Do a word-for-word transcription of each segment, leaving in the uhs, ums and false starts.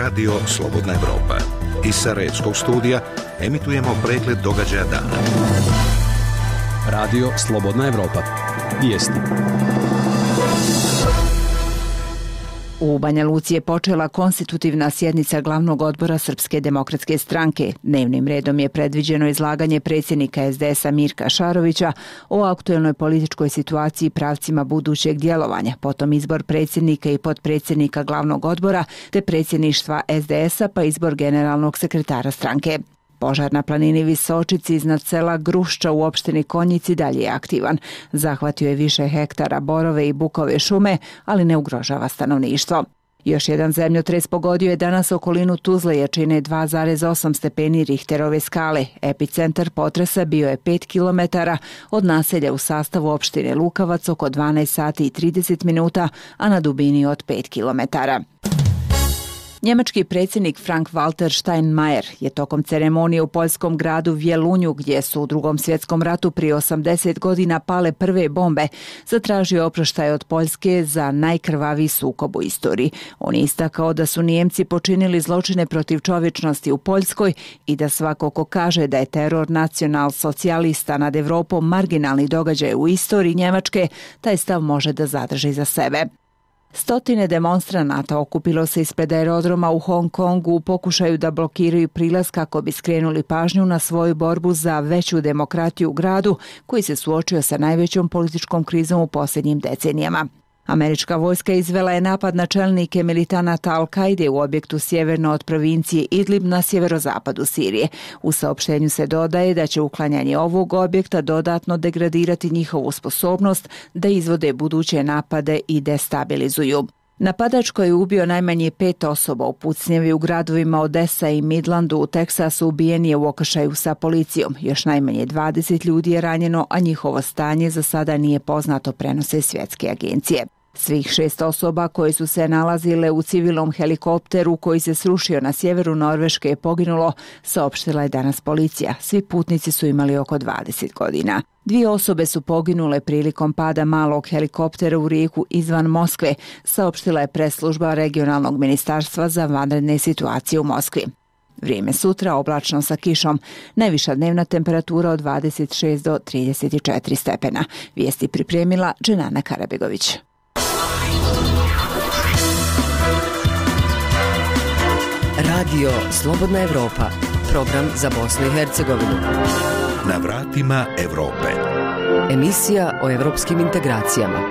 Radio Slobodna Evropa. Iz Sarajevskog studija emitujemo pregled događaja dana. Radio Slobodna Evropa. Vijesti. U Banja Luci je počela konstitutivna sjednica glavnog odbora Srpske demokratske stranke. Dnevnim redom je predviđeno izlaganje predsjednika es de es-a Mirka Šarovića o aktuelnoj političkoj situaciji i pravcima budućeg djelovanja, potom izbor predsjednika i potpredsjednika glavnog odbora te predsjedništva es de es-a pa izbor generalnog sekretara stranke. Požar na planini Visočici iznad sela Grušča u opštini Konjici dalje je aktivan. Zahvatio je više hektara borove i bukove šume, ali ne ugrožava stanovništvo. Još jedan zemljotres pogodio je danas okolinu Tuzle jačine dva zarez osam stepeni Richterove skale. Epicentar potresa bio je pet kilometara od naselja u sastavu opštine Lukavac oko dvanaest sati i trideset minuta, a na dubini od pet kilometara. Njemački predsjednik Frank-Walter Steinmeier je tokom ceremonije u poljskom gradu Vjelunju, gdje su u Drugom svjetskom ratu prije osamdeset godina pale prve bombe, zatražio oproštaj od Poljske za najkrvaviji sukob u istoriji. On je istakao da su Nijemci počinili zločine protiv čovječnosti u Poljskoj i da svako ko kaže da je teror nacional-socijalista nad Evropom marginalni događaj u istoriji Njemačke, taj stav može da zadrži za sebe. Stotine demonstranata okupilo se ispred aerodroma u Hong Kongu u pokušaju da blokiraju prilaz kako bi skrenuli pažnju na svoju borbu za veću demokratiju u gradu koji se suočio sa najvećom političkom krizom u posljednjim decenijama. Američka vojska izvela je napad na čelnike militanata Al-Kaide u objektu sjeverno od provincije Idlib na sjeverozapadu Sirije. U saopštenju se dodaje da će uklanjanje ovog objekta dodatno degradirati njihovu sposobnost da izvode buduće napade i destabilizuju. Napadač koji je ubio najmanje pet osoba u pucnjevi u gradovima Odessa i Midlandu u Teksasu ubijen je u okršaju sa policijom. Još najmanje dvadeset ljudi je ranjeno, a njihovo stanje za sada nije poznato, prenose svjetske agencije. Svih šest osoba koje su se nalazile u civilnom helikopteru koji se srušio na sjeveru Norveške je poginulo, saopštila je danas policija. Svi putnici su imali oko dvadeset godina. Dvije osobe su poginule prilikom pada malog helikoptera u rijeku izvan Moskve, saopštila je presslužba regionalnog ministarstva za vanredne situacije u Moskvi. Vrijeme sutra oblačno sa kišom. Najviša dnevna temperatura od dvadeset šest do trideset četiri stepena. Vijesti pripremila Dženana Karabegović. Radio Slobodna Evropa, program za Bosnu i Hercegovinu. Na vratima Evrope. Emisija o evropskim integracijama.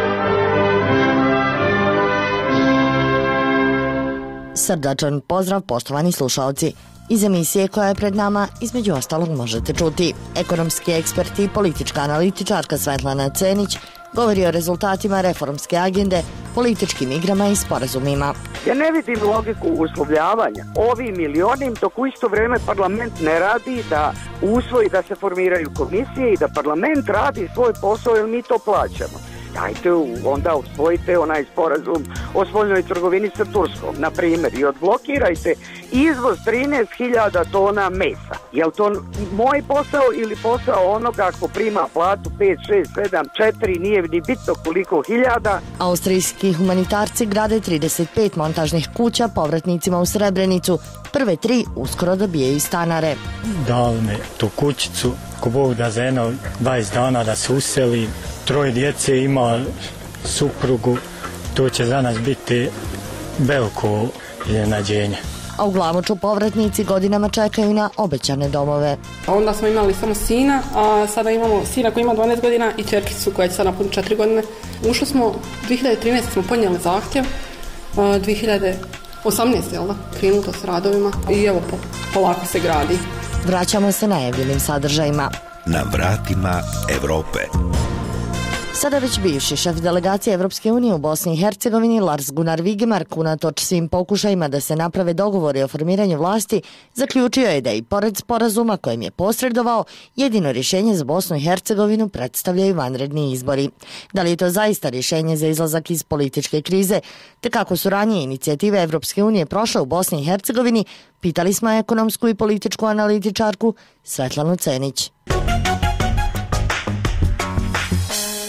Srdačan pozdrav, poštovani slušalci. Iz emisije koja je pred nama, između ostalog, možete čuti ekonomski eksperti i politička analitičarka Svetlana Cenić govori o rezultatima reformske agende, političkim igrama i sporazumima. Ja ne vidim logiku uslovljavanja ovim ili onim, dok u isto vrijeme parlament ne radi da usvoji da se formiraju komisije i da parlament radi svoj posao jer mi to plaćamo. Dajte onda usvojite onaj sporazum o spoljnoj trgovini sa Turskom, na primjer, i odblokirajte izvoz trinaest hiljada tona mesa. Je li to moj posao ili posao onoga ako prima platu pet, šest, sedam, četiri, nije ni bitno koliko hiljada? Austrijski humanitarci grade trideset pet montažnih kuća povratnicima u Srebrenicu. Prve tri uskoro dobijaju stanare. Dali me tu kućicu, ko Bog da za jedno dvadeset dana da se useli. Troje djece ima, suprugu, to će za nas biti veliko iznenađenje. A u Glamoču povratnici godinama čekaju na obećane domove. Onda smo imali samo sina, a sada imamo sina koji ima dvanaest godina i ćerkicu koja će sada napuniti četiri godine. Ušli smo, dvije hiljade trinaeste smo podnijeli zahtjev, dvije hiljade osamnaeste jel da, krenuto s radovima i evo polako se gradi. Vraćamo se najavljenim sadržajima. Na vratima Evrope. Sada već bivši šef delegacije Evropske unije u Bosni i Hercegovini Lars Gunnar Vigemark, unatoč svim pokušajima da se naprave dogovori o formiranju vlasti, zaključio je da i pored sporazuma kojim je posredovao, jedino rješenje za Bosnu i Hercegovinu predstavljaju vanredni izbori. Da li je to zaista rješenje za izlazak iz političke krize, te kako su ranije inicijative Evropske unije prošle u Bosni i Hercegovini, pitali smo ekonomsku i političku analitičarku Svetlanu Cenić.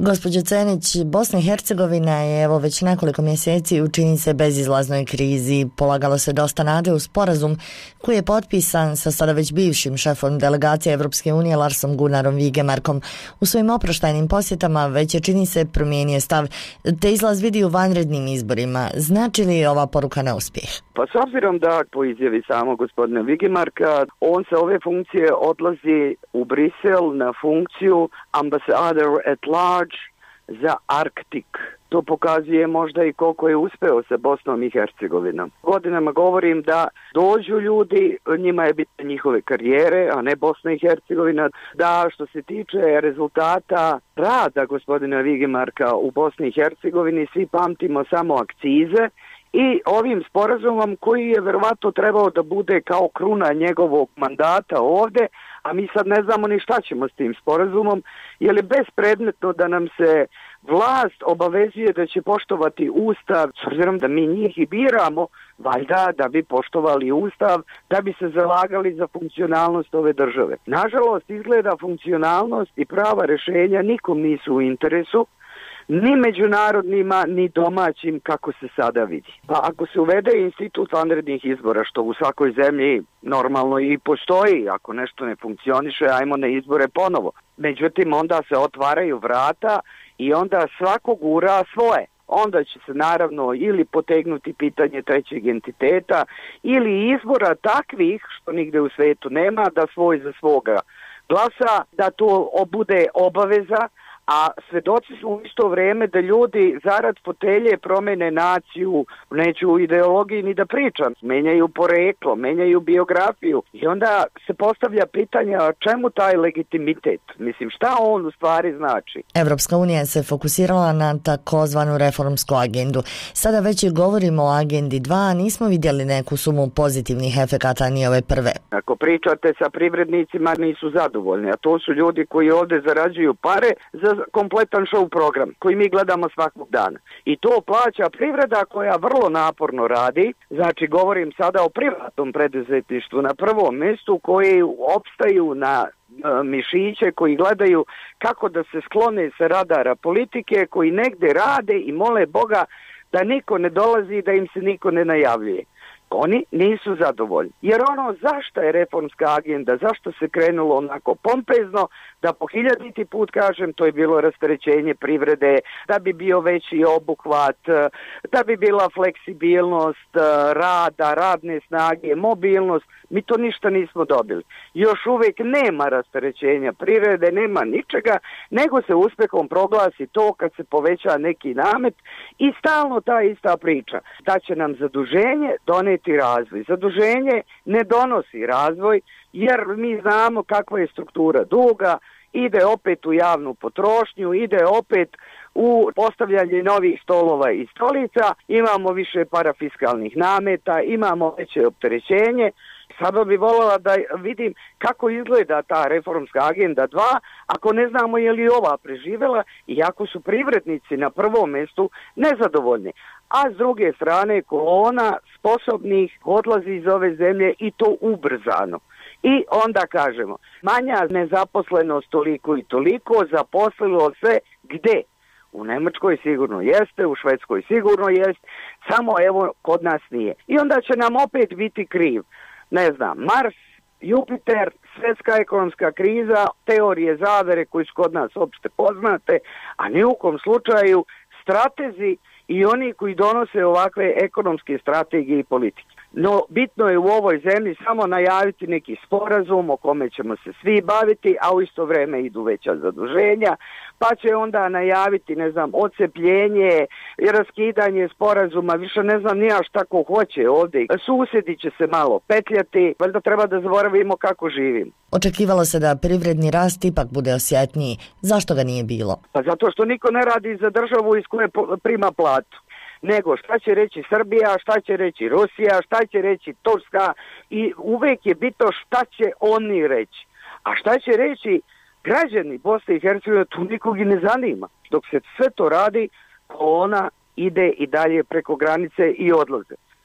Gospođo Cenić, Bosna i Hercegovina je evo već nekoliko mjeseci u čini se bezizlaznoj krizi. Polagalo se dosta nade u sporazum koji je potpisan sa sada već bivšim šefom delegacije Evropske unije Larsom Gunarom Vigemarkom. U svojim oproštajnim posjetama već je čini se promijenio stav, te izlaz vidi u vanrednim izborima. Znači li ova poruka neuspjeh? Pa s obzirom da po izjavi samog gospodina Vigemarka, on sa ove funkcije odlazi u Brisel na funkciju ambassador at large za Arktik. To pokazuje možda i koliko je uspeo sa Bosnom i Hercegovinom. Godinama govorim da dođu ljudi, njima je bitne njihove karijere, a ne Bosna i Hercegovina. Da, što se tiče rezultata rada gospodina Vigemarka u Bosni i Hercegovini, svi pamtimo samo akcize i ovim sporazumom koji je verovatno trebao da bude kao kruna njegovog mandata ovde, a mi sad ne znamo ni šta ćemo s tim sporazumom, jer je bespredmetno da nam se vlast obavezuje da će poštovati Ustav, s obzirom da mi njih i biramo, valjda da bi poštovali Ustav, da bi se zalagali za funkcionalnost ove države. Nažalost, izgleda funkcionalnost i prava rješenja nikom nisu u interesu, ni međunarodnima, ni domaćim, kako se sada vidi. Pa ako se uvede institut vanrednih izbora, što u svakoj zemlji normalno i postoji, ako nešto ne funkcioniše, ajmo na izbore ponovo. Međutim, onda se otvaraju vrata i onda svako gura svoje. Onda će se naravno ili potegnuti pitanje trećeg entiteta ili izbora takvih, što nigde u svetu nema, da svoj za svoga glasa, da to bude obaveza, a svedoci smo u isto vrijeme da ljudi zarad fotelje promene naciju, neću u ideologiji ni da pričam, menjaju poreklo, menjaju biografiju i onda se postavlja pitanje čemu taj legitimitet, mislim šta on u stvari znači. Evropska unija se fokusirala na takozvanu reformsku agendu. Sada već govorimo o agendi dva, a nismo vidjeli neku sumu pozitivnih efekata ni ove prve. Ako pričate sa privrednicima nisu zadovoljni, a to su ljudi koji ovdje zarađuju pare za kompletan show program koji mi gledamo svakog dana. I to plaća privreda koja vrlo naporno radi, znači govorim sada o privatnom preduzetništvu na prvom mjestu, koji opstaju na e, mišiće, koji gledaju kako da se sklone sa radara politike, koji negde rade i mole Boga da niko ne dolazi, da im se niko ne najavljuje. Oni nisu zadovoljni. Jer ono zašto je reformska agenda, zašto se krenulo onako pompezno, da po hiljaditi put kažem, to je bilo rasterećenje privrede, da bi bio veći obuhvat, da bi bila fleksibilnost rada, radne snage, mobilnost, mi to ništa nismo dobili. Još uvijek nema rasterećenja privrede, nema ničega, nego se uspjehom proglasi to kad se poveća neki namet i stalno ta ista priča. Da će nam zaduženje doneti razvoj. Zaduženje ne donosi razvoj jer mi znamo kakva je struktura duga, ide opet u javnu potrošnju, ide opet u postavljanje novih stolova i stolica, imamo više parafiskalnih nameta, imamo veće opterećenje. Sada bi voljela da vidim kako izgleda ta reformska agenda dva, ako ne znamo je li ova preživjela, iako su privrednici na prvom mjestu nezadovoljni. A s druge strane kolona sposobnih odlazi iz ove zemlje i to ubrzano. I onda kažemo, manja nezaposlenost toliko i toliko, zaposlilo se gde? U Njemačkoj sigurno jeste, u Švedskoj sigurno jest, samo evo kod nas nije. I onda će nam opet biti kriv, ne znam, Mars, Jupiter, svjetska ekonomska kriza, teorije zavere koji su kod nas opšte poznate, a ni u kom slučaju stratezi i oni koji donose ovakve ekonomske strategije i politike. No, bitno je u ovoj zemlji samo najaviti neki sporazum o kome ćemo se svi baviti, a u isto vrijeme idu veća zaduženja, pa će onda najaviti, ne znam, odcepljenje i raskidanje sporazuma, više ne znam nija šta ko hoće ovdje. Susjedi će se malo petljati, valjda treba da zaboravimo kako živimo. Očekivalo se da privredni rast ipak bude osjetniji. Zašto ga nije bilo? Pa zato što niko ne radi za državu iz koje prima platu. Nego šta će reći Srbija, šta će reći Rusija, šta će reći Turska i uvek je bitno šta će oni reći. A šta će reći građani Bosne i Hercegovine, tu nikog i ne zanima. Dok se sve to radi, ona ide i dalje preko granice i odlaze.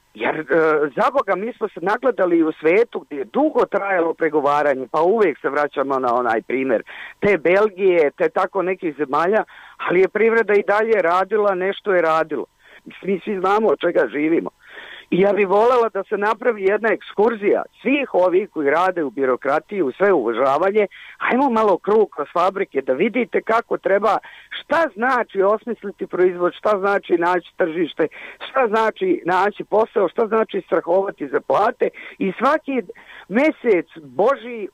Jer, e, za Boga, mi smo se nagledali u svetu gdje je dugo trajalo pregovaranje, pa uvijek se vraćamo na onaj primjer te Belgije, te tako nekih zemalja, ali je privreda i dalje radila, nešto je radilo. Mi svi znamo od čega živimo. I ja bih voljela da se napravi jedna ekskurzija svih ovih koji rade u birokratiji, u sve uvažavanje, ajmo malo krug kroz fabrike da vidite kako treba, šta znači osmisliti proizvod, šta znači naći tržište, šta znači naći posao, šta znači strahovati za plate i svaki mjesec Božji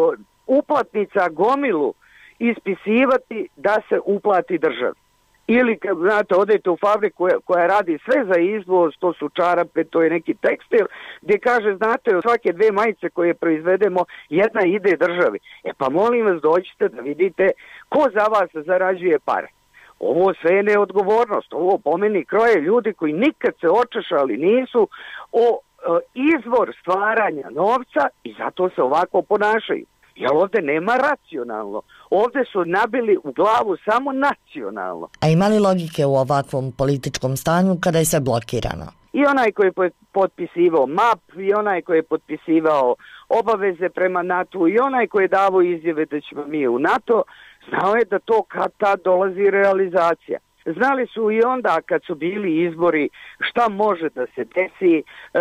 uplatnica gomilu ispisivati da se uplati državi. Ili, kad znate, odete u fabriku koja, koja radi sve za izvoz, to su čarape, to je neki tekstil, gdje kaže, znate, od svake dve majice koje proizvedemo, jedna ide državi. E pa molim vas, dođite da vidite ko za vas zarađuje pare. Ovo sve je neodgovornost, ovo po meni kroje ljudi koji nikad se očešali nisu o, o izvor stvaranja novca i zato se ovako ponašaju. Jer ovdje nema racionalno. Ovdje su nabili u glavu samo nacionalno. A ima li logike u ovakvom političkom stanju kada je sve blokirano? I onaj koji je potpisivao M A P, i onaj koji je potpisivao obaveze prema NATO, i onaj koji je davao izjave da ćemo mi u NATO, znao je da to kad tad dolazi realizacija. Znali su i onda kad su bili izbori šta može da se desi,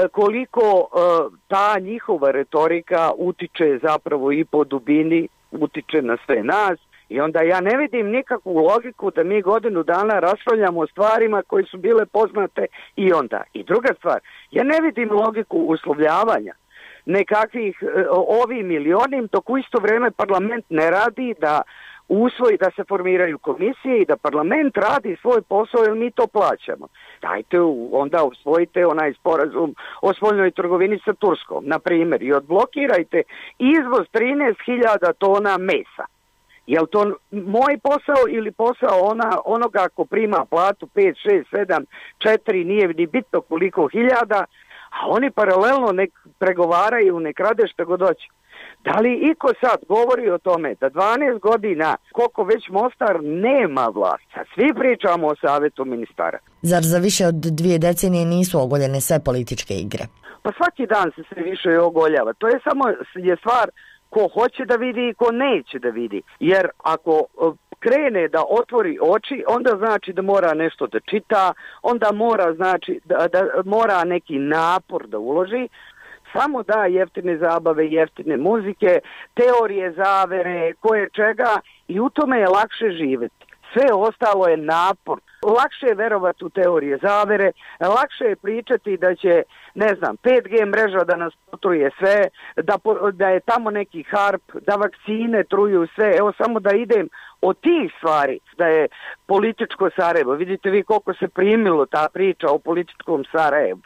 koliko ta njihova retorika utiče zapravo i po dubini, utiče na sve nas. I onda ja ne vidim nikakvu logiku da mi godinu dana raspravljamo o stvarima koje su bile poznate i onda. I druga stvar, ja ne vidim logiku uslovljavanja nekakvih ovim ili onim, dok u isto vrijeme parlament ne radi da usvoji da se formiraju komisije i da parlament radi svoj posao jer mi to plaćamo. Dajte onda usvojite onaj sporazum o spoljnoj trgovini sa Turskom, na primjer, i odblokirajte izvoz trinaest hiljada tona mesa. Je li to moj posao ili posao ona, onoga ko prima platu pet, šest, sedam, četiri, nije ni bitno koliko hiljada, a oni paralelno nek pregovaraju, nek rade što god hoće. Da li iko sad govori o tome da dvanaest godina, koliko već Mostar nema vlast, sad svi pričamo o savjetu ministara. Zar za više od dvije decenije nisu ogoljene sve političke igre? Pa svaki dan se sve više ogoljava. To je samo je stvar ko hoće da vidi i ko neće da vidi. Jer ako krene da otvori oči, onda znači da mora nešto da čita, onda mora znači da, da mora neki napor da uloži. Samo da jeftine zabave, jeftine muzike, teorije zavere, koje čega i u tome je lakše živjeti. Sve ostalo je napor. Lakše je verovati u teorije zavere, lakše je pričati da će, ne znam, pet G mreža da nas potruje sve, da, da je tamo neki harp, da vakcine truju sve. Evo samo da idem od tih stvari, da je političko Sarajevo. Vidite vi koliko se primilo ta priča o političkom Sarajevu,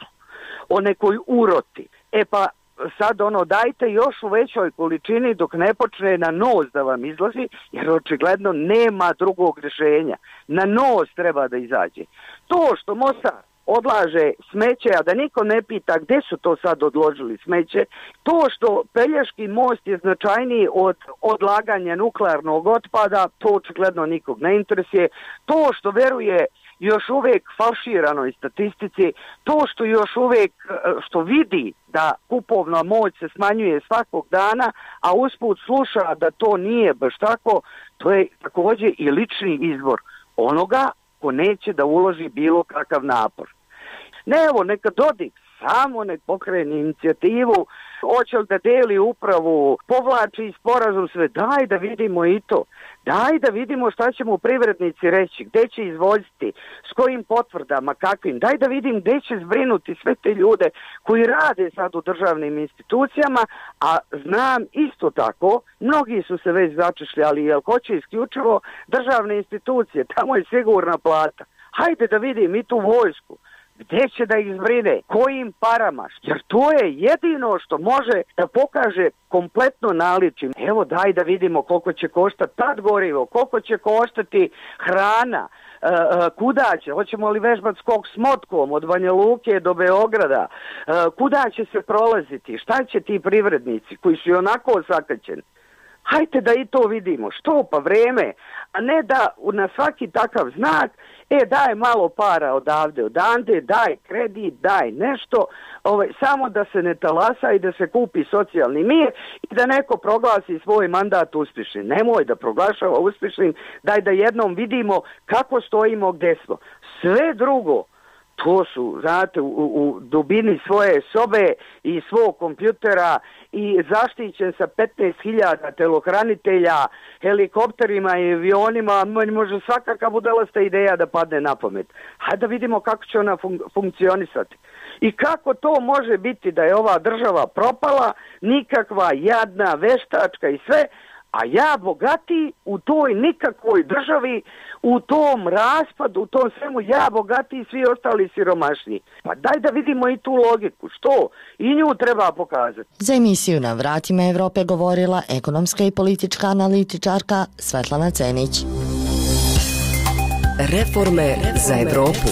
o nekoj uroti. E pa sad ono dajte još u većoj količini dok ne počne na nos da vam izlazi, jer očigledno nema drugog rješenja. Na nos treba da izađe. To što Mostar odlaže smeće, a da niko ne pita gdje su to sad odložili smeće, to što Pelješki most je značajniji od odlaganja nuklearnog otpada, to očigledno nikog ne interesuje. To što veruje još uvijek falširanoj statistici, to što još uvijek što vidi da kupovna moć se smanjuje svakog dana, a usput sluša da to nije baš tako, to je također i lični izbor onoga ko neće da uloži bilo kakav napor. Ne, evo, neka Dodik samo nek pokrene inicijativu, hoće li da deli upravu, povlači sporazum, sve, daj da vidimo i to. Daj da vidimo šta će mu privrednici reći, gdje će izvoziti, s kojim potvrdama, kakvim. Daj da vidim gdje će zbrinuti sve te ljude koji rade sad u državnim institucijama, a znam isto tako, mnogi su se već začešljali, jer hoće isključivo državne institucije, tamo je sigurna plata. Hajde da vidim i tu vojsku. Gdje će da ih zbrine, kojim parama, jer to je jedino što može da pokaže kompletno naličje. Evo daj da vidimo koliko će koštati tad gorivo, koliko će koštati hrana, e, e, kuda će, hoćemo li vežbati skok s motkom od Banja Luke do Beograda, e, kuda će se prolaziti, šta će ti privrednici koji su onako osakaćeni. Hajte da i to vidimo. Što pa vreme, a ne da na svaki takav znak, e daj malo para odavde, odande, daj kredit, daj nešto, ovaj, samo da se ne talasa i da se kupi socijalni mir i da neko proglasi svoj mandat uspješnim. Nemoj da proglašava uspješnim, daj da jednom vidimo kako stojimo, gdje smo. Sve drugo, to su, znate, u, u dubini svoje sobe i svog kompjutera i zaštićen sa petnaest hiljada telohranitelja, helikopterima i avionima, može svakakva budalasta ideja da padne na pamet. Hajde da vidimo kako će ona fun- funkcionisati. I kako to može biti da je ova država propala, nikakva jadna, veštačka i sve, a ja bogati u toj nikakvoj državi, u tom raspadu, u tom svemu, ja bogati i svi ostali siromašni. Pa daj da vidimo i tu logiku. Što? I nju treba pokazati. Za emisiju Na vratima Evrope govorila ekonomska i politička analitičarka Svetlana Cenić. Reforme za Evropu.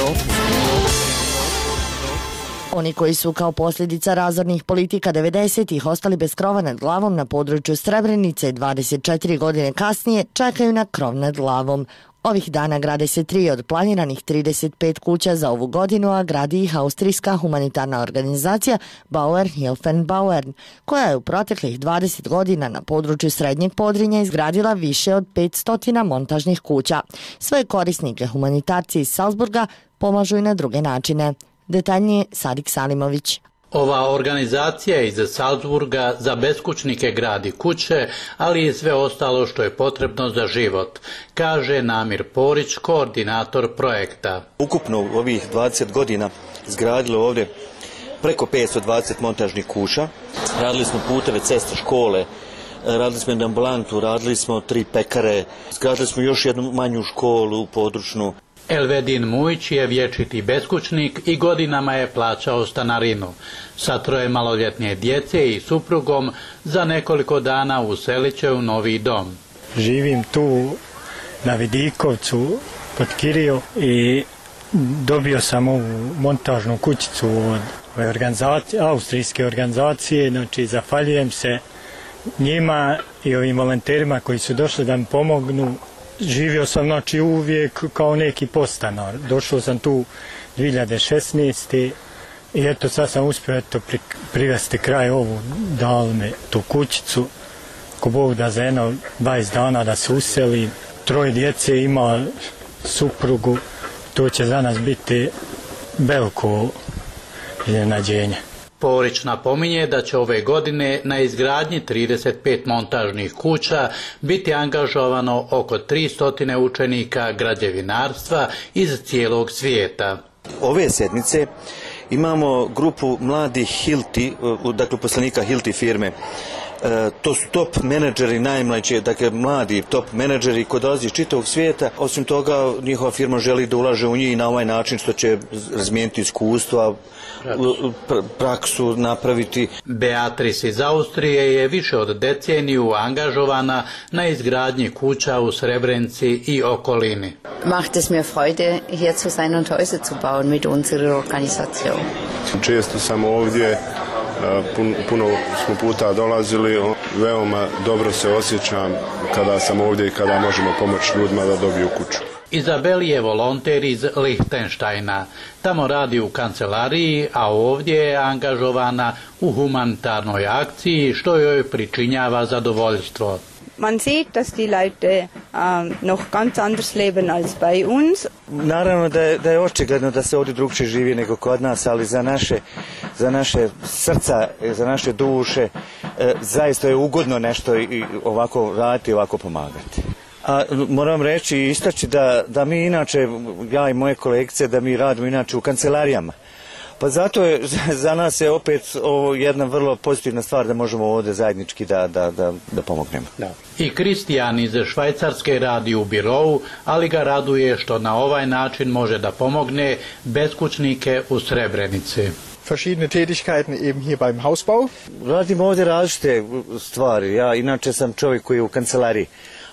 Oni koji su kao posljedica razornih politika devedesetih ostali bez krova nad glavom na području Srebrenice dvadeset četiri godine kasnije čekaju na krov nad glavom. Ovih dana grade se tri od planiranih trideset pet kuća za ovu godinu, a gradi ih austrijska humanitarna organizacija Bauer Hilfen Bauern, koja je u proteklih dvadeset godina na području Srednjeg Podrinja izgradila više od petsto montažnih kuća. Svoje korisnike humanitarci iz Salzburga pomažu i na druge načine. Detaljnije Sadik Salimović. Ova organizacija iz Salzburga za beskućnike gradi kuće, ali i sve ostalo što je potrebno za život, kaže Namir Porić, koordinator projekta. Ukupno u ovih dvadeset godina izgradilo ovdje preko petsto dvadeset montažnih kuća. Radili smo puteve, ceste, škole, radili smo jednu ambulantu, radili smo tri pekare, izgradili smo još jednu manju školu područnu. Elvedin Mujić je vječiti beskućnik i godinama je plaćao stanarinu. Sa troje maloljetne djece i suprugom za nekoliko dana uselit će u novi dom. Živim tu na Vidikovcu pod Kirio i dobio sam ovu montažnu kućicu od ove organizacije, austrijske organizacije. Znači, zahvaljujem se njima i ovim volonterima koji su došli da mi pomognu. Živio sam, znači, uvijek kao neki podstanar. Došao sam tu dvije hiljade šesnaeste. i eto sad sam uspio eto pri, privesti kraj ovu, dali me tu kućicu. Ko Bog da za jedno dvadeset dana da se useli. Troje djece, ima suprugu. To će za nas biti veliko iznenađenje. Porić napominje da će ove godine na izgradnji trideset pet montažnih kuća biti angažovano oko tristo učenika građevinarstva iz cijelog svijeta. Ove sedmice imamo grupu mladih Hilti, dakle poslanika Hilti firme. E, to su top menadžeri, najmlađi, dakle mladi top menadžeri koji dolazi iz čitavog svijeta. Osim toga, njihova firma želi da ulaže u njih i na ovaj način što će razmijeniti iskustva, pr praksu napraviti. Beatrice iz Austrije je više od deceniju angažovana na izgradnji kuća u Srebrenici i okolini. Macht es mir Freude, hier zu sein und Häuser zu bauen mit unserer Organisation. Često sam ovdje, puno smo puta dolazili, veoma dobro se osjećam kada sam ovdje i kada možemo pomoći ljudima da dobiju kuću. Izabeli je volonter iz Lichtensteina. Tamo radi u kancelariji, a ovdje je angažovana u humanitarnoj akciji, što joj pričinjava zadovoljstvo. Man sieht, dass die Leute uh, noch ganz anders leben als bei uns. Naravno da je, da je očigledno da se ovdje drugčije živi nego kod nas, ali za naše, za naše srca, za naše duše, e, zaista je ugodno nešto i ovako raditi, ovako pomagati. A moram reći i istaći da, da mi inače, ja i moje kolegice, da mi radimo inače u kancelarijama. Pa zato je za nas je opet ovo jedna vrlo pozitivna stvar da možemo ovdje zajednički da, da, da, da pomognemo. Da. I Kristijan iz Švajcarske radi u birovu, ali ga raduje što na ovaj način može da pomogne beskućnike u Srebrenici. Verschiedene Tätigkeiten eben hier beim Hausbau. Radim ovdje različite stvari. Ja inače sam čovjek koji je u kancelariji.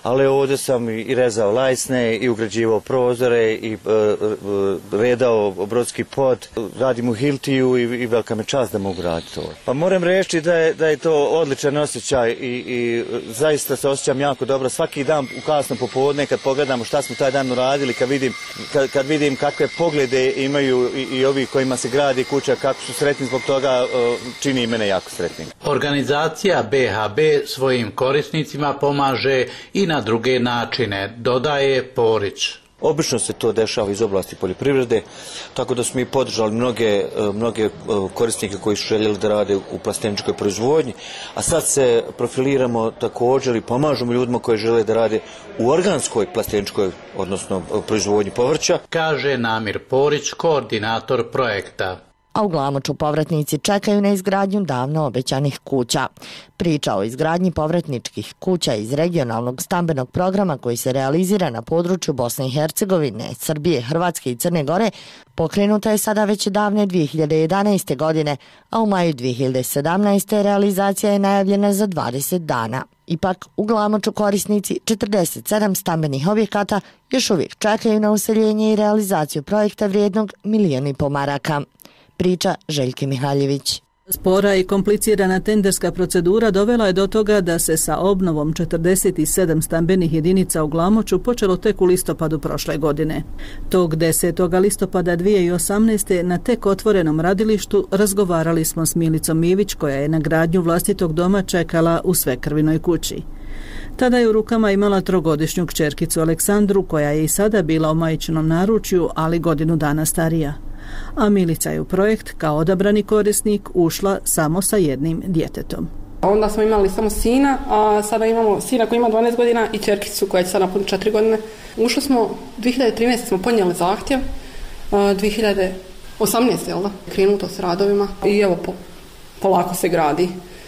ali ovdje sam i rezao lajsne i ugrađivao prozore i uh, uh, redao brodski pod. Radim u Hiltiju i, i velika me čast da mogu raditi to. Pa moram reći da je, da je to odličan osjećaj i, i zaista se osjećam jako dobro. Svaki dan u kasno popodne kad pogledamo šta smo taj dan uradili, kad vidim, kad, kad vidim kakve poglede imaju i, i ovi kojima se gradi kuća, kako su sretni zbog toga, čini mene jako sretnim. Organizacija B H B svojim korisnicima pomaže i na druge načine, dodaje Porić. Obično se to dešava iz oblasti poljoprivrede, tako da smo i podržali mnoge, mnoge korisnike koji su željeli da rade u plasteničkoj proizvodnji, a sad se profiliramo također i pomažemo ljudima koji žele da rade u organskoj plasteničkoj, odnosno proizvodnji povrća. Kaže Namir Porić, koordinator projekta. A u Glamoču povratnici čekaju na izgradnju davno obećanih kuća. Priča o izgradnji povratničkih kuća iz regionalnog stambenog programa koji se realizira na području Bosne i Hercegovine, Srbije, Hrvatske i Crne Gore pokrenuta je sada već davne dvije hiljade jedanaeste. godine, a u maju dvije hiljade sedamnaeste. realizacija je najavljena za dvadeset dana. Ipak, u Glamoču korisnici četrdeset sedam stambenih objekata još uvijek čekaju na useljenje i realizaciju projekta vrijednog milijon i po maraka. Priča Željke Mihaljević. Spora i komplicirana tenderska procedura dovela je do toga da se sa obnovom četrdeset sedam stambenih jedinica u Glamoču počelo tek u listopadu prošle godine. Tog desetog listopada dvije hiljade osamnaeste. na tek otvorenom radilištu razgovarali smo s Milicom Mivić koja je na gradnju vlastitog doma čekala u Svekrvinoj kući. Tada je u rukama imala trogodišnju kćerkicu Aleksandru koja je i sada bila u majčinom naručju, ali godinu dana starija. A Milica je u projekt kao odabrani korisnik ušla samo sa jednim djetetom. Onda smo imali samo sina, a sada imamo sina koji ima dvanaest godina i kćerkicu koja će sad napuniti četiri godine. Ušli smo, dvije hiljade trinaeste. smo podnijeli zahtjev, dvije hiljade osamnaeste. jel da? Krenuto s radovima i evo po, polako se gradi.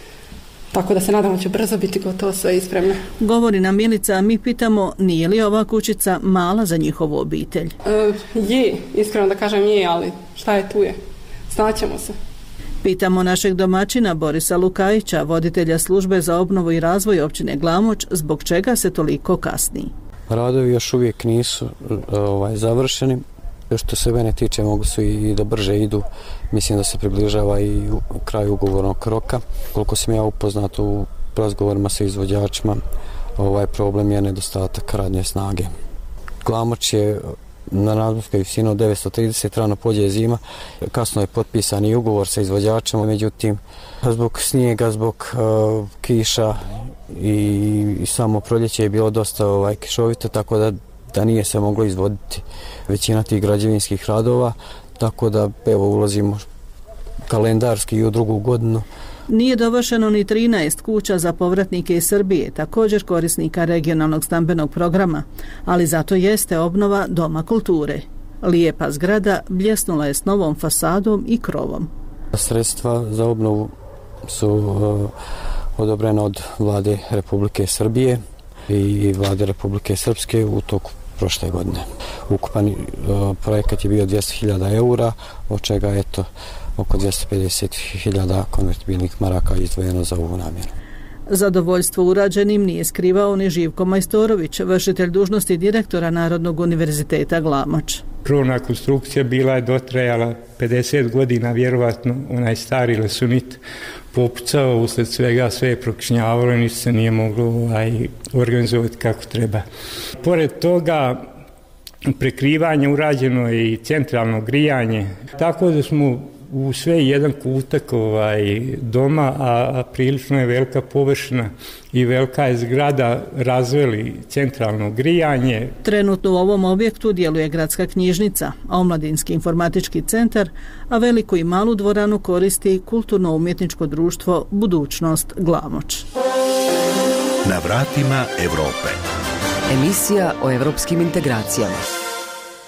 Tako da se nadamo će brzo biti gotovo sve ispremno. Govori nam Milica, a mi pitamo nije li ova kućica mala za njihovu obitelj? E, je, iskreno da kažem je, ali šta je tu je. Snaćemo se. Pitamo našeg domaćina Borisa Lukajića, voditelja službe za obnovu i razvoj općine Glamoč, zbog čega se toliko kasni. Radovi još uvijek nisu ovaj, završeni. Što se mene tiče, mogu su i da brže idu. Mislim da se približava i u kraju ugovornog roka. Koliko sam ja upoznat u razgovorima sa izvođačima, ovaj problem je nedostatak radne snage. Glamoč je na nadmorskoj visini od devetsto trideset, rano pođe zima. Kasno je potpisan i ugovor sa izvođačem, međutim, zbog snijega, zbog uh, kiša i, i samo proljeće je bilo dosta ovaj, kišovito, tako da da nije se moglo izvoditi većina tih građevinskih radova, tako da evo ulazimo kalendarski i u drugu godinu. Nije dovršeno ni trinaest kuća za povratnike iz Srbije, također korisnika regionalnog stambenog programa, ali zato jeste obnova Doma kulture. Lijepa zgrada bljesnula je s novom fasadom i krovom. Sredstva za obnovu su uh, odobrena od Vlade Republike Srbije i Vlade Republike Srpske u toku prošle godine. Ukupan uh, projekat je bio dvjesto hiljada eura, od čega je to oko dvjesto pedeset hiljada konvertibilnih maraka izdvojeno za ovu namjenu. Zadovoljstvo urađenim nije skrivao ni Živko Majstorović, vršitelj dužnosti direktora Narodnog univerziteta Glamoč. Krovna konstrukcija bila je dotrajala pedeset godina, vjerovatno onaj stari lesonit popucao, usled svega sve je prokšnjavalo i ništa se nije moglo ovaj, organizovati kako treba. Pored toga, prekrivanje urađeno je i centralno grijanje, tako da smo u sve jedan kutak ovaj, doma, a, a prilično je velika površina i velika je zgrada, razveli centralno grijanje. Trenutno u ovom objektu djeluje gradska knjižnica, omladinski informatički centar, a veliku i malu dvoranu koristi kulturno-umjetničko društvo Budućnost Glamoč. Na vratima Evrope. Emisija o evropskim integracijama.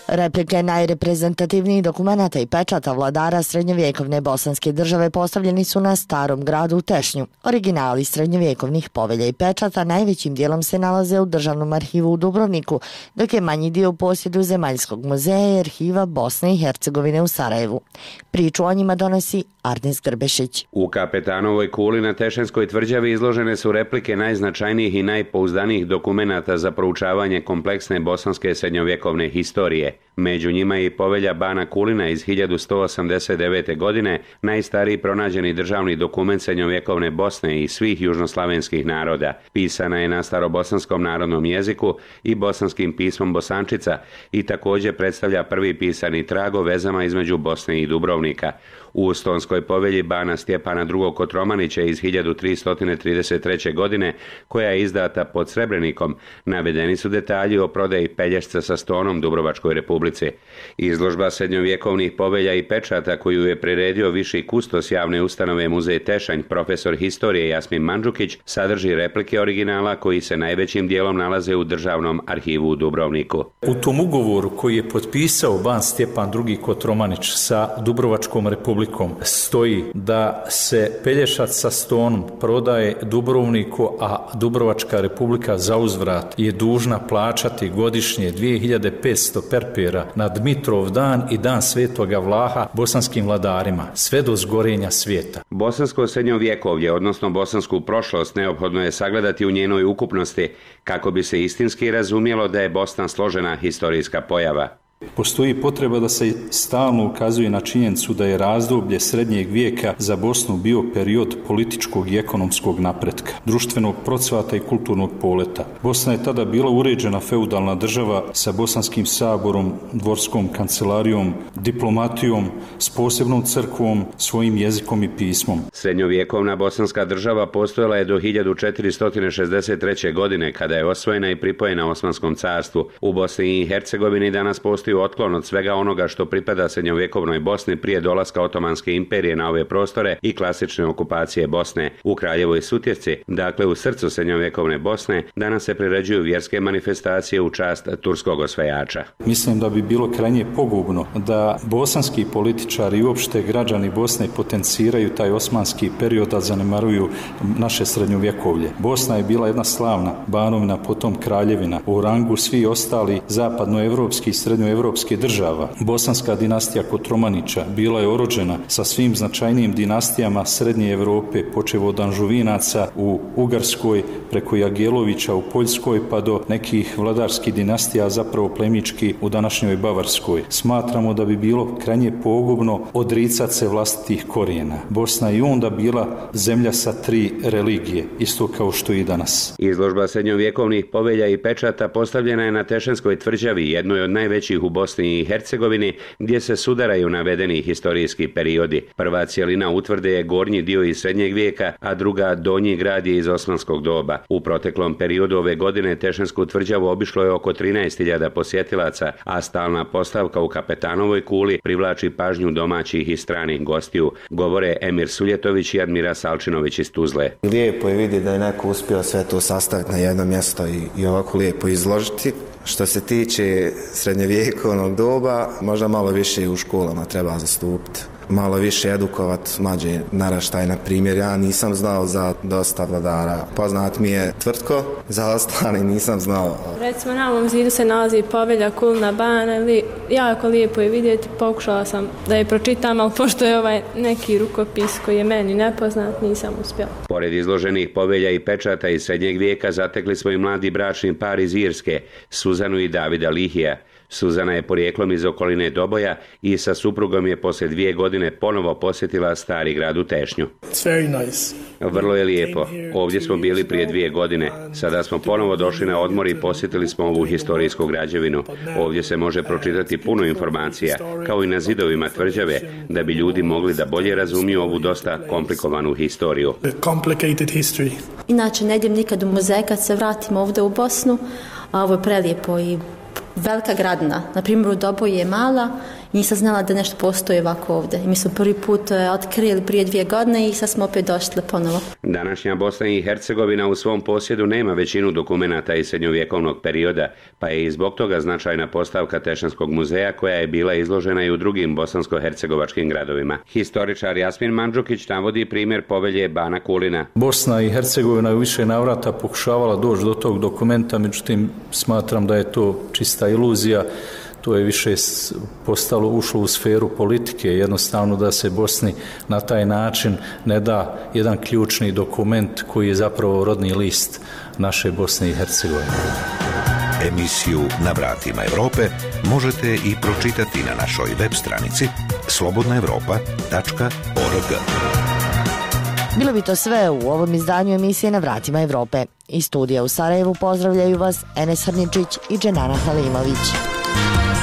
Replike najreprezentativnijih dokumenata i pečata vladara srednjovjekovne bosanske države postavljeni su na Starom gradu u Tešnju. Originali srednjovjekovnih povelja i pečata najvećim dijelom se nalaze u Državnom arhivu u Dubrovniku, dok je manji dio u posjedu Zemaljskog muzeja i arhiva Bosne i Hercegovine u Sarajevu. Priču o njima donosi Arnes Grbešić. U Kapetanovoj kuli na Tešenskoj tvrđavi izložene su replike najznačajnijih i najpouzdanijih dokumenata za proučavanje kompleksne bosanske srednjovjekovne historije. Među njima je i povelja Bana Kulina iz hiljadu sto osamdeset devete. godine, najstariji pronađeni državni dokument srednjovjekovne Bosne i svih južnoslavenskih naroda. Pisana je na starobosanskom narodnom jeziku i bosanskim pismom Bosančica i također predstavlja prvi pisani trag o vezama između Bosne i Dubrovnika. U Stonskoj povelji Bana Stjepana drugog. Kotromanića iz hiljadu tristo trideset treće. godine, koja je izdata pod Srebrenikom, navedeni su detalji o prodaji pelješca sa Stonom Dubrovačkoj republici. Izložba srednjovjekovnih povelja i pečata koju je priredio viši kustos javne ustanove Muzej Tešanj, profesor historije Jasmin Mandžukić, sadrži replike originala koji se najvećim dijelom nalaze u Državnom arhivu u Dubrovniku. U tom ugovoru koji je potpisao Ban Stjepan drugi. Kotromanić sa Dubrovačkom republikom stoji da se pelješac sa Stonom prodaje Dubrovniku, a Dubrovačka republika za uzvrat je dužna plaćati godišnje dvije hiljade petsto perpera na Dmitrov dan i dan Svetoga Vlaha bosanskim vladarima, sve do zgorenja svijeta. Bosansko srednjovjekovlje, odnosno bosansku prošlost, neophodno je sagledati u njenoj ukupnosti kako bi se istinski razumjelo da je Bosna složena historijska pojava. Postoji potreba da se stalno ukazuje na činjenicu da je razdoblje srednjeg vijeka za Bosnu bio period političkog i ekonomskog napretka, društvenog procvata i kulturnog poleta. Bosna je tada bila uređena feudalna država sa bosanskim saborom, dvorskom kancelarijom, diplomatijom, s posebnom crkvom, svojim jezikom i pismom. Srednjovjekovna bosanska država postojala je do hiljadu četiristo šezdeset treće. godine, kada je osvojena i pripojena Osmanskom carstvu. U Bosni i Hercegovini danas postoji otklon od svega onoga što pripada srednjovjekovnoj Bosni prije dolaska Otomanske imperije na ove prostore i klasične okupacije Bosne. U Kraljevoj Sutjesci, dakle u srcu srednjovjekovne Bosne, danas se priređuju vjerske manifestacije u čast turskog osvajača. Mislim da bi bilo krajnje pogubno da bosanski političari i uopšte građani Bosne potenciraju taj osmanski period, a zanemaruju naše srednjovjekovlje. Bosna je bila jedna slavna banovina, potom kraljevina, u rangu svi ostali zapadnoevropski i srednjoevropski evropske država. Bosanska dinastija Kotromanića bila je orođena sa svim značajnijim dinastijama Srednje Evrope, počev od Anžuvinaca u Ugarskoj, preko Jagelovića u Poljskoj, pa do nekih vladarskih dinastija, zapravo plemički u današnjoj Bavarskoj. Smatramo da bi bilo krajnje pogubno odricati se vlastitih korijena. Bosna je i onda bila zemlja sa tri religije, isto kao što i danas. Izložba srednjovjekovnih povelja i pečata postavljena je na Tešenskoj tvrđavi, jednoj od najvećih u Bosni i Hercegovini, gdje se sudaraju navedeni historijski periodi. Prva cijelina utvrde je gornji dio iz srednjeg vijeka, a druga donji grad je iz osmanskog doba. U proteklom periodu ove godine Tešensku tvrđavu obišlo je oko trinaest hiljada posjetilaca, a stalna postavka u Kapetanovoj kuli privlači pažnju domaćih i stranih gostiju, govore Emir Suljetović i Admira Salčinović iz Tuzle. Lijepo je vidjeti da je neko uspio sve to sastaviti na jedno mjesto i, i ovako lijepo izložiti. Što se tiče srednjovjekovnog doba, možda malo više i u školama treba zastupiti. Malo više edukovat mlađe naraštaj. Na primjer, ja nisam znao za dosta vladara. Poznat mi je Tvrtko, za ostale nisam znao. Recimo, na ovom zidu se nalazi povelja Kulna Bana, li, jako lijepo je vidjeti, pokušala sam da je pročitam, ali pošto je ovaj neki rukopis koji je meni nepoznat, nisam uspjela. Pored izloženih povelja i pečata iz srednjeg vijeka zatekli smo i mladi bračni par iz Irske, Suzanu i Davida Lihija. Suzana je porijeklom iz okoline Doboja i sa suprugom je poslije dvije godine ponovo posjetila stari grad u Tešnju. Vrlo je lijepo. Ovdje smo bili prije dvije godine. Sada smo ponovo došli na odmor i posjetili smo ovu historijsku građevinu. Ovdje se može pročitati puno informacija, kao i na zidovima tvrđave, da bi ljudi mogli da bolje razumiju ovu dosta komplikovanu historiju. Inače, ne idem nikad u muzej kad se vratim ovdje u Bosnu, a ovo je prelijepo i velika gradina. Na primjer, u Doboju je mala Nisam znala da nešto postoji ovako ovdje. I mi smo prvi put otkrili prije dvije godine i sad smo opet došli ponovo. Današnja Bosna i Hercegovina u svom posjedu nema većinu dokumenata iz srednjovjekovnog perioda, pa je i zbog toga značajna postavka Tešanskog muzeja koja je bila izložena i u drugim bosansko-hercegovačkim gradovima. Historičar Jasmin Mandžukić navodi primjer povelje Bana Kulina. Bosna i Hercegovina je u više navrata pokušavala doći do tog dokumenta, međutim smatram da je to čista iluzija. To je više postalo, ušlo u sferu politike, jednostavno da se Bosni na taj način ne da jedan ključni dokument koji je zapravo rodni list naše Bosne i Hercegovine. Emisiju Na vratima Evrope možete i pročitati na našoj web stranici slobodna evropa tačka org. Bilo bi to sve u ovom izdanju emisije Na vratima Evrope. Iz studija u Sarajevu pozdravljaju vas Enes Hrničić i Dženana Halimović.